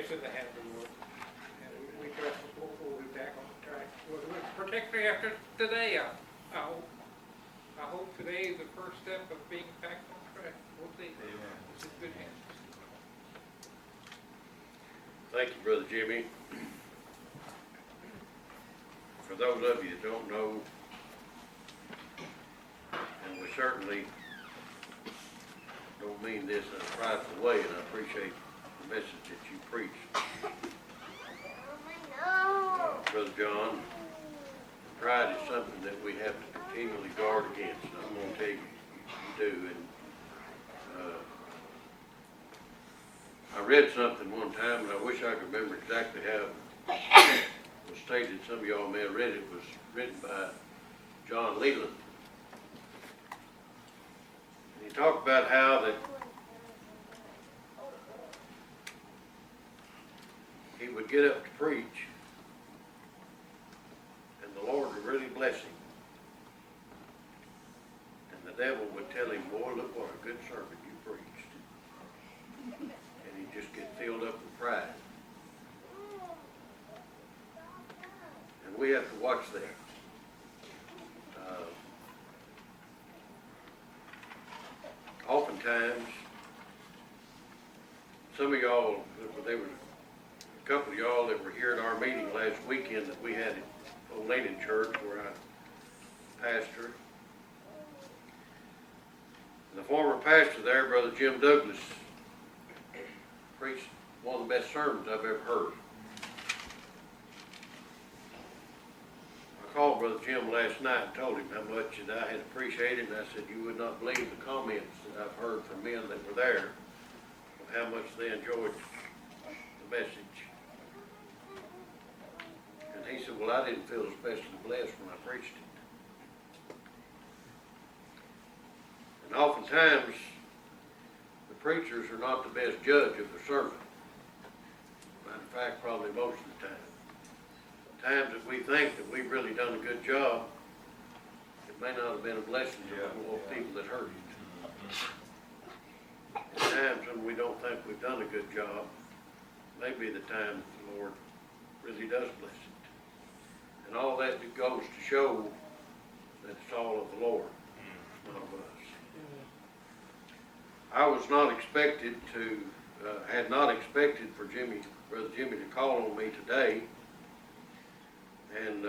it's in the hands of the Lord. And we trust that we'll be back on track. Particularly after today, I hope today is the first step of being back on track. We'll see. It's in good hands. Thank you, Brother Jimmy. For those of you that don't know, and we certainly don't mean this in a prideful way, and I appreciate the message that you preached. Brother John, pride is something that we have to continually guard against, and I'm going to tell you, you do. And I read something one time, and I wish I could remember exactly how it was stated. Some of y'all may have read it. It was written by John Leland. And he talked about how that he would get up to preach, and the Lord would really bless him. And the devil would tell him, boy, look what a good sermon you preached. And he'd just get filled up with pride. And we have to watch that. Oftentimes, some of y'all, there was a couple of y'all that were here at our meeting last weekend that we had at Old Leaning Church where I pastor. The former pastor there, Brother Jim Douglas, preached one of the best sermons I've ever heard. I called Brother Jim last night and told him how much that I had appreciated, and I said, you would not believe the comments that I've heard from men that were there of how much they enjoyed the message. And he said, well, I didn't feel especially blessed when I preached it. And oftentimes, the preachers are not the best judge of the sermon. Matter of fact, probably most of the time. Times that we think that we've really done a good job, it may not have been a blessing to the people that heard it. And times when we don't think we've done a good job, may be the time that the Lord really does bless it. And all that goes to show that it's all of the Lord, not of us. I was not expected to, had not expected for Brother Jimmy to call on me today. And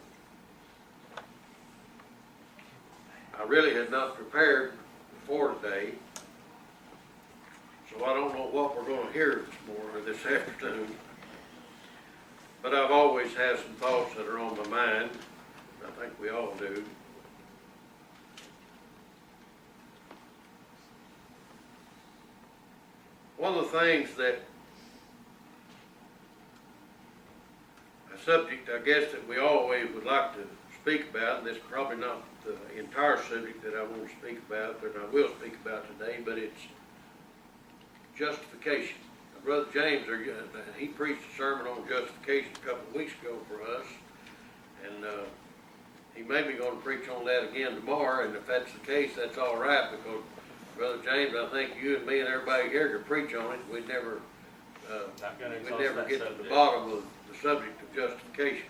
I really had not prepared for today, so I don't know what we're going to hear this morning or this afternoon. But I've always had some thoughts that are on my mind. I think we all do. One of the things that subject, I guess, that we always would like to speak about, and this is probably not the entire subject that I want to speak about, but I will speak about today, but it's justification. Brother James, he preached a sermon on justification a couple of weeks ago for us, and he may be going to preach on that again tomorrow, and if that's the case, that's all right, because Brother James, I think you and me and everybody here could preach on it. We'd never get to the bottom of the subject of justification.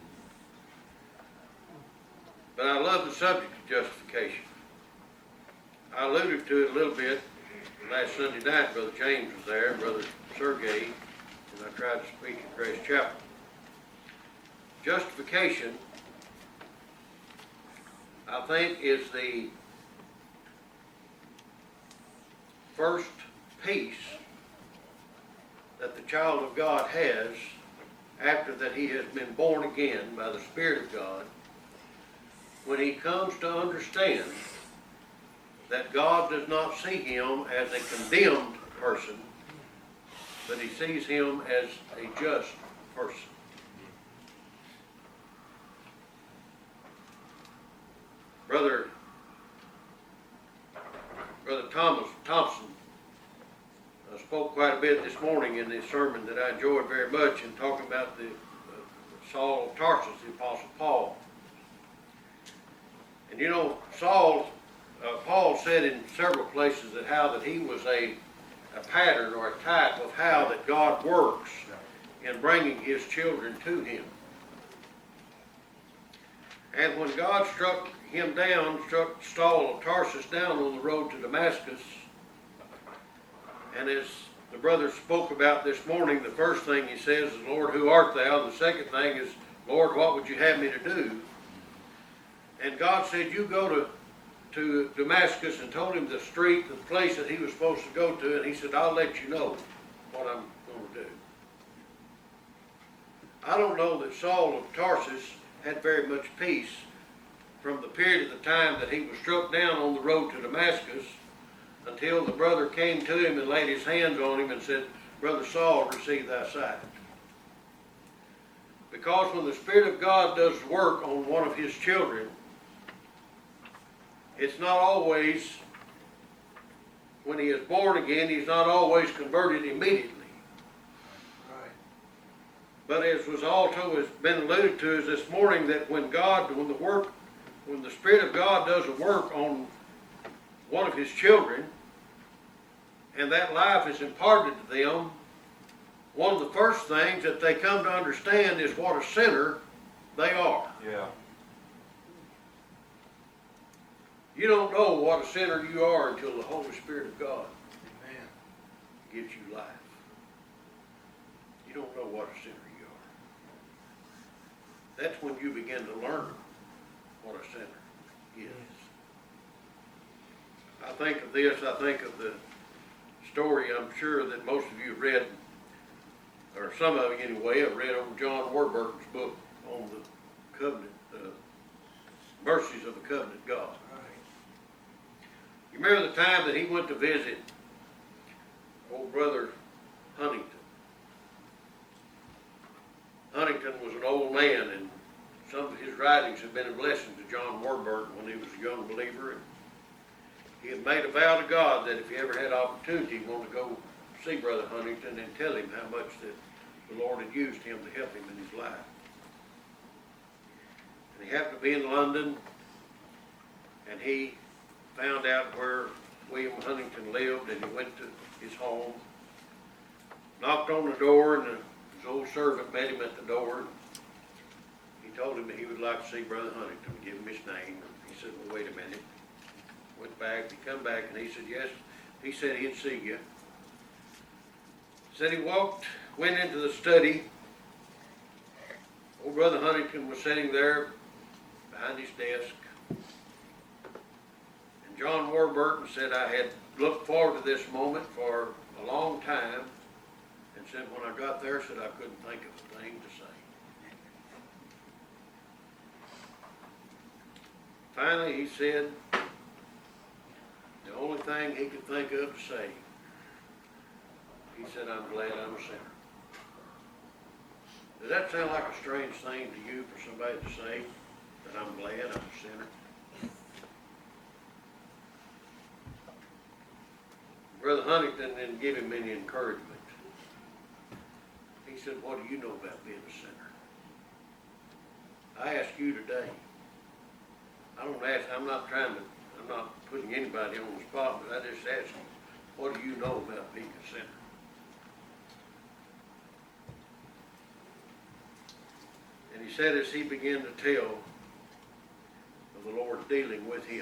But I love the subject of justification. I alluded to it a little bit last Sunday night. Brother James was there, Brother Sergey, and I tried to speak at Grace Chapel. Justification, I think, is the first piece that the child of God has after that he has been born again by the Spirit of God, when he comes to understand that God does not see him as a condemned person, but he sees him as a just person. Brother Thompson spoke quite a bit this morning in his sermon that I enjoyed very much, in talking about the Saul of Tarsus, the Apostle Paul. And you know, Paul said in several places that he was a a pattern or a type of how that God works in bringing His children to Him. And when God struck Saul of Tarsus down on the road to Damascus, and as the brother spoke about this morning, the first thing he says is, Lord, who art thou? The second thing is, Lord, what would you have me to do? And God said, you go to Damascus, and told him the street, the place that he was supposed to go to, and he said, I'll let you know what I'm going to do. I don't know that Saul of Tarsus had very much peace from the period of the time that he was struck down on the road to Damascus until the brother came to him and laid his hands on him and said, Brother Saul, receive thy sight. Because when the Spirit of God does work on one of His children, it's not always, when he is born again, he's not always converted immediately. Right. But as was also has been alluded to is this morning, that when the Spirit of God does a work on one of His children, and that life is imparted to them, one of the first things that they come to understand is what a sinner they are. Yeah. You don't know what a sinner you are until the Holy Spirit of God Amen. gives you life. You don't know what a sinner you are. That's when you begin to learn what a sinner is. I think of this, I think of the story I'm sure that most of you have read, or some of you anyway, have read on John Warburton's book on the covenant, mercies of the covenant God. You remember the time that he went to visit old brother Huntington. Huntington was an old man, and some of his writings have been a blessing to John Warburton when he was a young believer. And he had made a vow to God that if he ever had opportunity, he wanted to go see Brother Huntington and tell him how much that the Lord had used him to help him in his life. And he happened to be in London, and he found out where William Huntington lived, and he went to his home, knocked on the door, and his old servant met him at the door. He told him that he would like to see Brother Huntington, give him his name. He said, well, wait a minute. Went back, he come back, and he said, yes. He said he'd see you. Said he went into the study. Old Brother Huntington was sitting there behind his desk. And John Warburton said, I had looked forward to this moment for a long time, and said when I got there, said I couldn't think of a thing to say. Finally, he said, the only thing he could think of to say, he said, I'm glad I'm a sinner. Does that sound like a strange thing to you for somebody to say, that I'm glad I'm a sinner? Brother Huntington didn't give him any encouragement. He said, what do you know about being a sinner? I ask you today. I'm not putting anybody on the spot, but I just ask you, what do you know about being a sinner? And he said as he began to tell of the Lord dealing with him,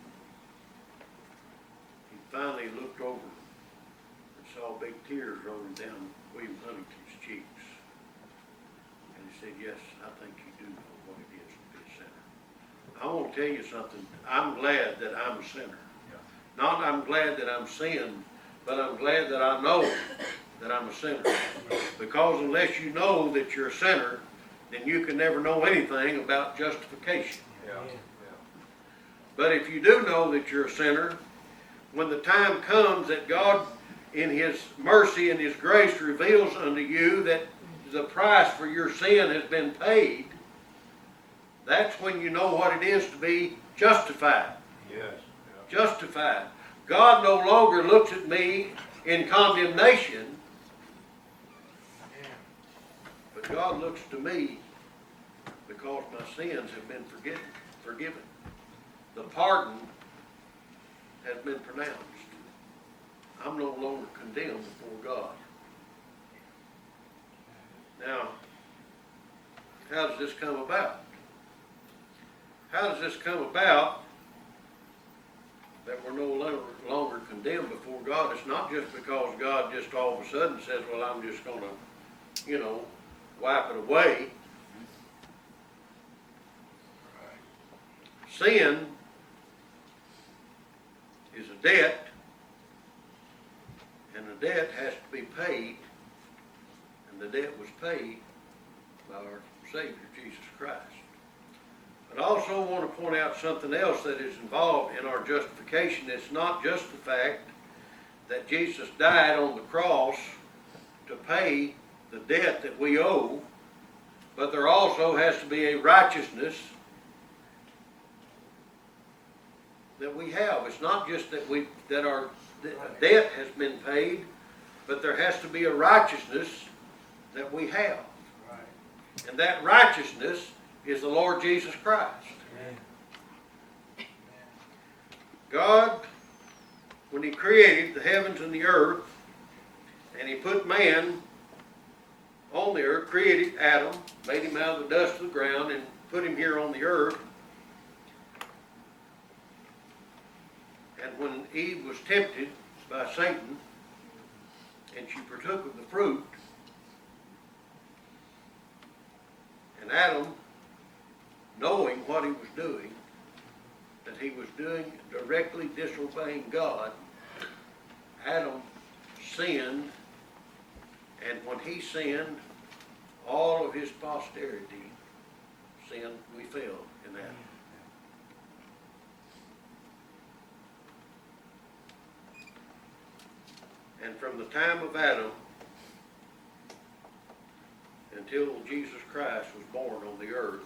he finally looked over and saw big tears rolling down William Huntington's cheeks. And he said, yes, I think you do know what it is to be a sinner. I want to tell you something. I'm glad that I'm a sinner. Yeah. Not I'm glad that I'm sinned, but I'm glad that I know that I'm a sinner. Because unless you know that you're a sinner, then you can never know anything about justification. Yeah. But if you do know that you're a sinner, when the time comes that God, in His mercy and His grace, reveals unto you that the price for your sin has been paid, that's when you know what it is to be justified. Yes. Yeah. Justified. God no longer looks at me in condemnation, but God looks to me because my sins have been forgiven. The pardon has been pronounced. I'm no longer condemned before God. Now, how does this come about? How does this come about that we're no longer condemned before God? It's not just because God just all of a sudden says, well, I'm just going to, wipe it away. Sin is a debt, and the debt has to be paid, and the debt was paid by our Savior, Jesus Christ. But I also want to point out something else that is involved in our justification. It's not just the fact that Jesus died on the cross to pay the debt that we owe, but there also has to be a righteousness that we have. It's not just that our debt has been paid, but there has to be a righteousness that we have. Right. And that righteousness is the Lord Jesus Christ. Amen. God, when He created the heavens and the earth, and He put man on the earth, created Adam, made him out of the dust of the ground, and put him here on the earth. And when Eve was tempted by Satan, and she partook of the fruit, and Adam, knowing what he was doing, that he was doing directly disobeying God, Adam sinned, and when he sinned, all of his posterity sinned. We fell in that. And from the time of Adam until Jesus Christ was born on the earth,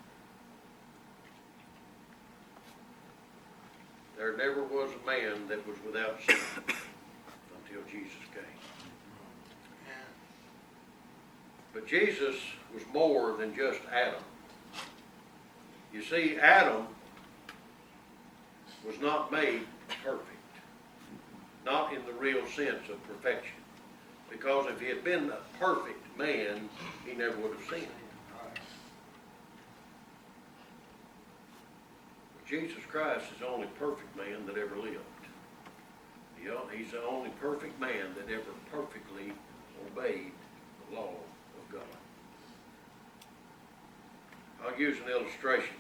there never was a man that was without sin until Jesus came. But Jesus was more than just Adam. You see, Adam was not made perfect. Not in the real sense of perfection. Because if he had been a perfect man, he never would have sinned. But Jesus Christ is the only perfect man that ever lived. He's the only perfect man that ever perfectly obeyed the law of God. I'll use an illustration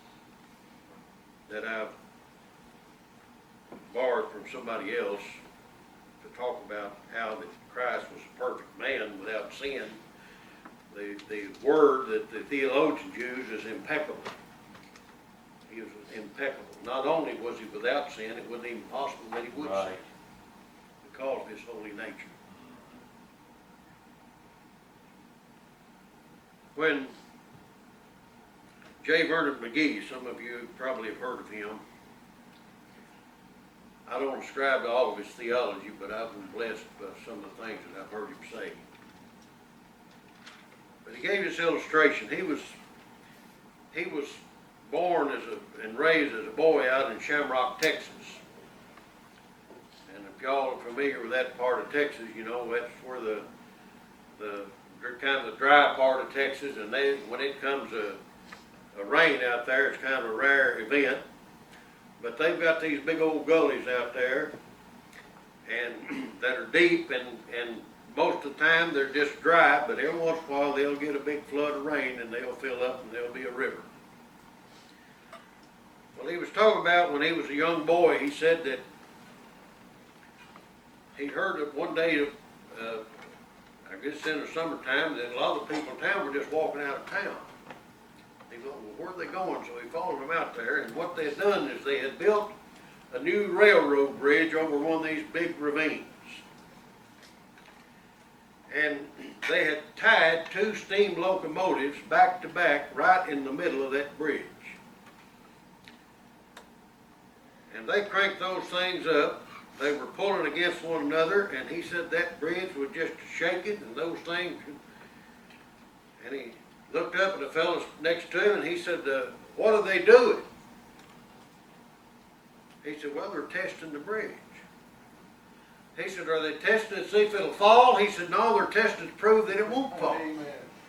that I've borrowed from somebody else to talk about how that Christ was a perfect man without sin. The word that the theologians use is impeccable. He was impeccable. Not only was he without sin, it wasn't even possible that he would sin because of his holy nature. When J. Vernon McGee, some of you probably have heard of him. I don't ascribe to all of his theology, but I've been blessed by some of the things that I've heard him say. But he gave this illustration. He was born and raised as a boy out in Shamrock, Texas. And if y'all are familiar with that part of Texas, you know that's where the kind of the dry part of Texas, and when it comes a rain out there, it's kind of a rare event. But they've got these big old gullies out there, and that are deep, and most of the time they're just dry, but every once in a while they'll get a big flood of rain and they'll fill up and there'll be a river. Well, he was talking about when he was a young boy, he said that he heard that one day, I guess in the summertime, that a lot of the people in town were just walking out of town. He thought, well, where are they going? So he followed them out there, and what they had done is they had built a new railroad bridge over one of these big ravines. And they had tied two steam locomotives back to back right in the middle of that bridge. And they cranked those things up. They were pulling against one another, and he said that bridge was just shaking, and those things, and he looked up at the fellow next to him, and he said, what are they doing? He said, well, they're testing the bridge. He said, are they testing to see if it'll fall? He said, no, they're testing to prove that it won't fall. Amen.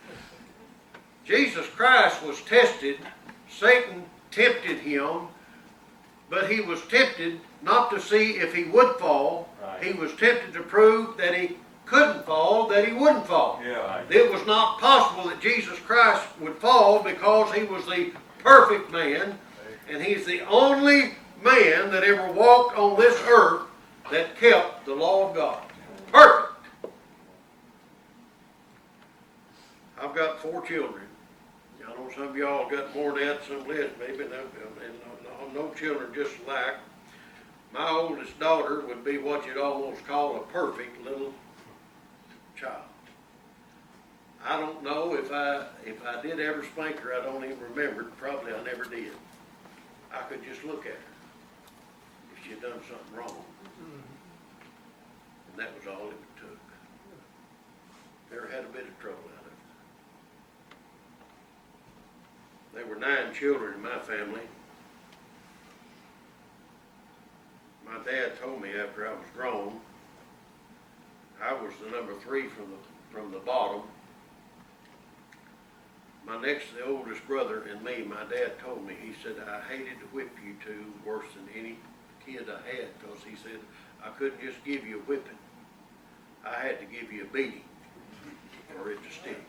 Jesus Christ was tested. Satan tempted him, but he was tempted not to see if he would fall. Right. He was tempted to prove that he couldn't fall, that he wouldn't fall. Yeah. It was not possible that Jesus Christ would fall because he was the perfect man, and he's the only man that ever walked on this earth that kept the law of God. Perfect. I've got 4 children. I know some of y'all got more than that, some less, maybe, and no children just alike. My oldest daughter would be what you'd almost call a perfect little child. I don't know if I did ever spank her, I don't even remember. Probably I never did. I could just look at her if she had done something wrong. And that was all it took. Never had a bit of trouble out of it. There were 9 children in my family. My dad told me after I was grown, I was the number 3 from the bottom. My the oldest brother and me, my dad told me, he said, I hated to whip you 2 worse than any kid I had, because he said, I couldn't just give you a whipping. I had to give you a beating for it to stick.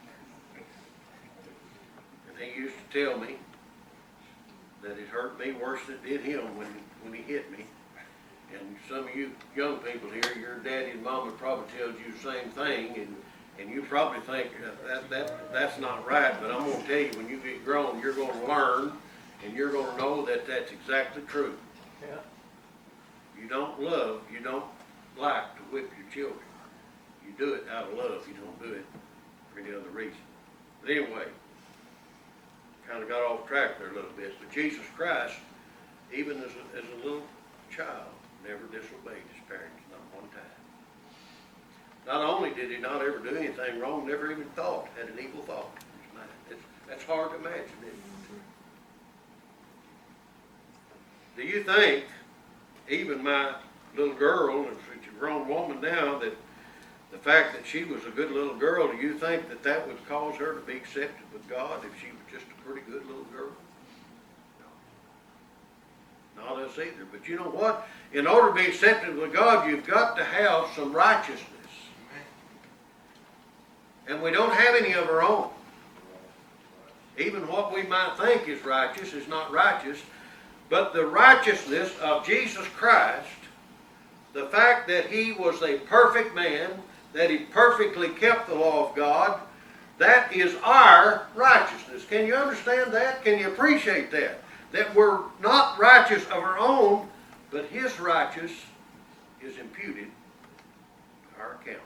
And he used to tell me that it hurt me worse than it did him when he hit me. And some of you young people here, your daddy and mama probably tells you the same thing, and you probably think that's not right, but I'm going to tell you, when you get grown, you're going to learn, and you're going to know that that's exactly true. Yeah. You don't like to whip your children. You do it out of love. You don't do it for any other reason. But anyway, kind of got off track there a little bit. But Jesus Christ, even as a little child, never disobeyed his parents, not one time. Not only did he not ever do anything wrong, never even had an evil thought in his mind. That's hard to imagine, isn't it? Do you think, even my little girl, and she's a grown woman now, that the fact that she was a good little girl, do you think that would cause her to be accepted with God if she was just a pretty good little girl? No. Not us either. But you know what? In order to be accepted with God, you've got to have some righteousness. And we don't have any of our own. Even what we might think is righteous is not righteous. But the righteousness of Jesus Christ, the fact that he was a perfect man, that he perfectly kept the law of God, that is our righteousness. Can you understand that? Can you appreciate that? That we're not righteous of our own, but his righteousness is imputed to our account.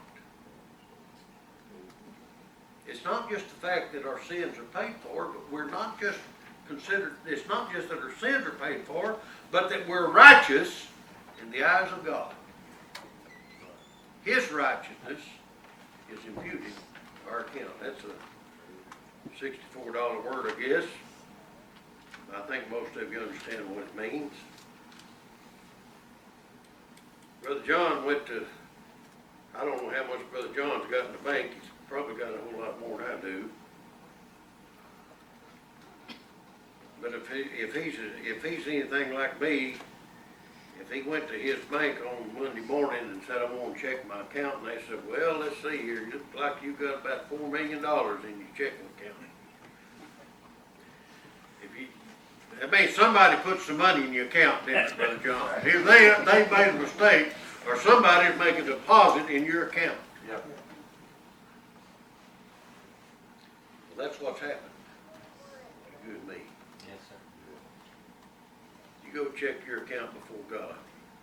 It's not just the fact that our sins are paid for, but we're not just considered, it's not just that our sins are paid for, but that we're righteous in the eyes of God. His righteousness is imputed to our account. That's a $64 word, I guess. I think most of you understand what it means. Brother John went to, I don't know how much Brother John's got in the bank. He's probably got a whole lot more than I do. But if he's anything like me, if he went to his bank on Monday morning and said, I want to check my account, and they said, well, let's see here, it looks like you've got about $4 million in your checking account. That means somebody put some money in your account, didn't it, Brother John? If they made a mistake, or somebody's making a deposit in your account. Yep. Well, that's what's happened to you and me. Yes, sir. You go check your account before God.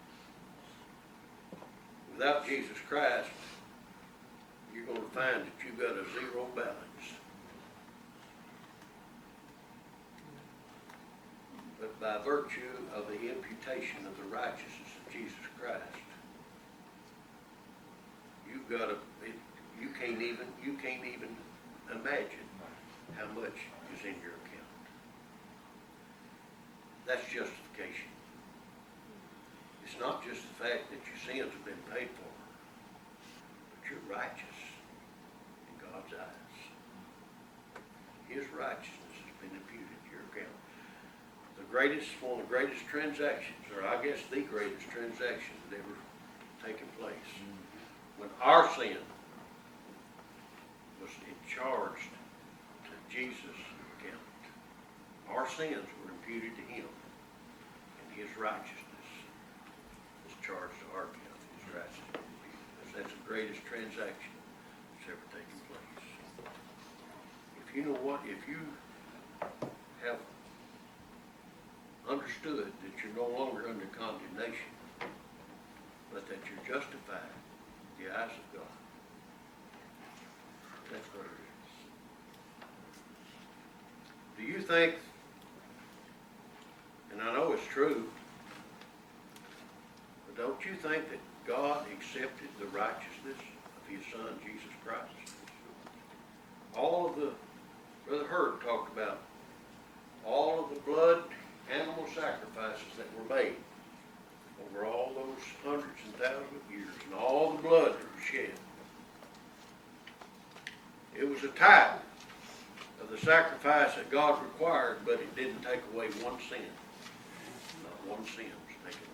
Without Jesus Christ, you're going to find that you've got a zero balance. But by virtue of the imputation of the righteousness of Jesus Christ, you've got you can't even imagine how much is in your account. That's justification. It's not just the fact that your sins have been paid for. righteous in God's eyes. His righteousness has been imputed to your account. One of the greatest transactions, or I guess the greatest transaction that ever taken place, when our sin was charged to Jesus' account. Our sins were imputed to him, and his righteousness was charged to our account. His righteousness was imputed. That's the greatest transaction that's ever taken place. If you know what, if you have understood that you're no longer under condemnation, but that you're justified in the eyes of God, that's what it is. Do you think, and I know it's true, but don't you think that God accepted the righteousness of his Son, Jesus Christ? All of the, Brother Hurd talked about all of the blood animal sacrifices that were made over all those hundreds and thousands of years, and all the blood that was shed. It was a type of the sacrifice that God required, but it didn't take away one sin. Not one sin was taken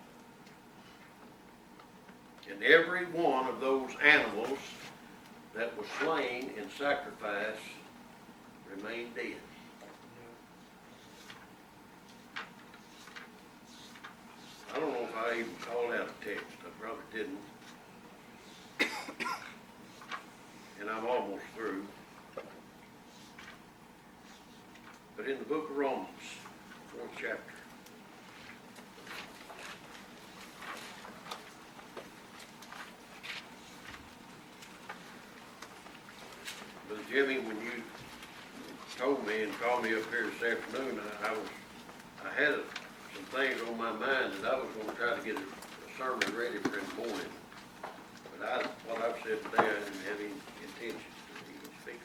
away. And every one of those animals that was slain in sacrifice remained dead. I don't know if I even called out a text. I probably didn't. And I'm almost through. But in the book of Romans, 4th chapter, Brother Jimmy, when you told me and called me up here this afternoon, I had some things on my mind that I was going to try to get a sermon ready for in the morning. But what I've said today, I didn't have any intentions to even speak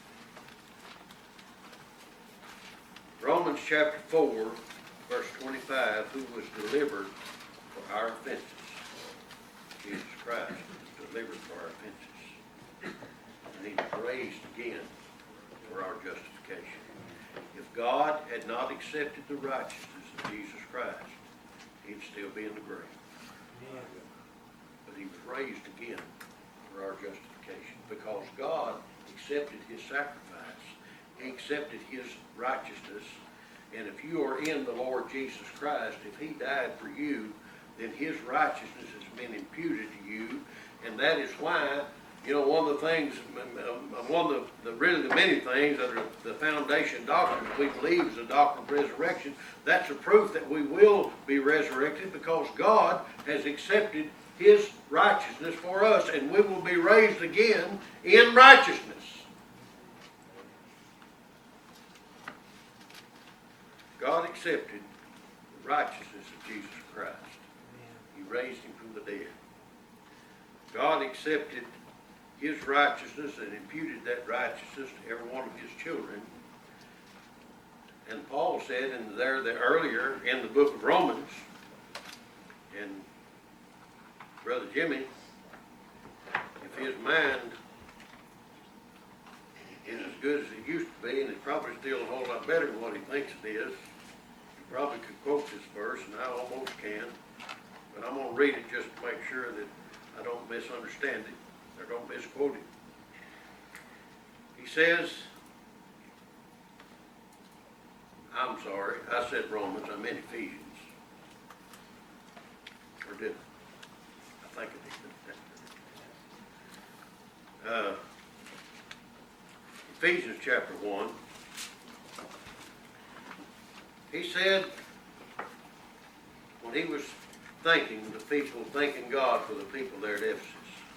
about. Romans chapter 4, verse 25, who was delivered for our offenses. Jesus Christ was delivered for our offenses. And he was raised again for our justification. If God had not accepted the righteousness of Jesus Christ, he'd still be in the grave. Yeah. But he was raised again for our justification, because God accepted his sacrifice. He accepted his righteousness. And if you are in the Lord Jesus Christ, if he died for you, then his righteousness has been imputed to you. And that is why, you know, one of the things, one of the many things that are the foundation doctrine that we believe is the doctrine of resurrection, that's a proof that we will be resurrected, because God has accepted his righteousness for us, and we will be raised again in righteousness. God accepted the righteousness of Jesus Christ. He raised him from the dead. God accepted his righteousness and imputed that righteousness to every one of his children. And Paul said earlier in the book of Romans, and Brother Jimmy, if his mind is as good as it used to be, and it's probably still a whole lot better than what he thinks it is, he probably could quote this verse, and I almost can, but I'm going to read it just to make sure that I don't misunderstand it, or don't misquote it. He says, I'm sorry, I said Romans, I meant Ephesians. Or did I? I think I did. Ephesians chapter 1. He said, when he was thanking God for the people there at Ephesus,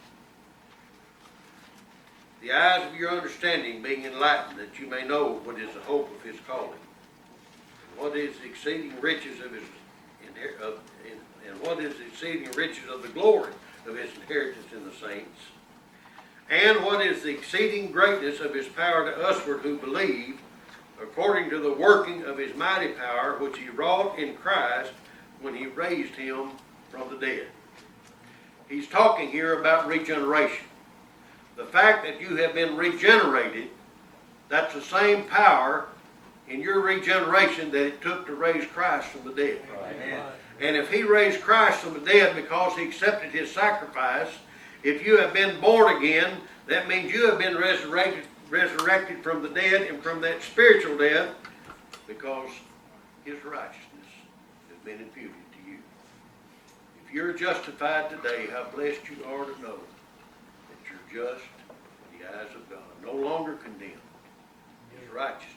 the eyes of your understanding being enlightened, that you may know what is the hope of his calling, what is the exceeding riches of his and what is the exceeding riches of the glory of his inheritance in the saints, and what is the exceeding greatness of his power to usward who believe, according to the working of his mighty power, which he wrought in Christ when he raised him from the dead. He's talking here about regeneration. The fact that you have been regenerated, that's the same power in your regeneration that it took to raise Christ from the dead. Amen. And if he raised Christ from the dead because he accepted his sacrifice, if you have been born again, that means you have been resurrected from the dead and from that spiritual death because his righteousness has been imputed to you. If you're justified today, how blessed you are to know that you're just in the eyes of God, no longer condemned. His righteousness